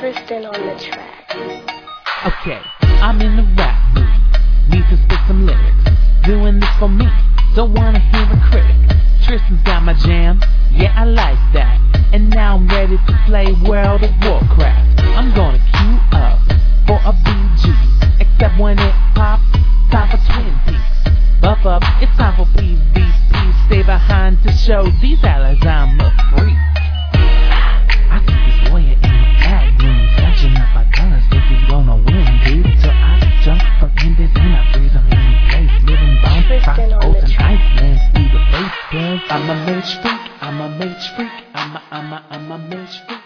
Tristan on the track. Okay, I'm in the rap mood. Need to spit some lyrics. Doing this for me. Don't wanna hear a critic. Tristan's got my jam. Yeah, I like that. And now I'm ready to play World of Warcraft. I'm gonna queue up for a BG. Except when it pops, time for Twin Peaks. Buff up, it's time for PvP. Stay behind to show these allies I'm a freak. I see this warrior in the back room, flashing up my colors, think he's gonna win, dude. So I jump from Indies and I freeze him in place, living bound, Tristan on the and track. Icelands through the face, cause I'm a mage freak, I'm a mage freak, I'm a mage freak.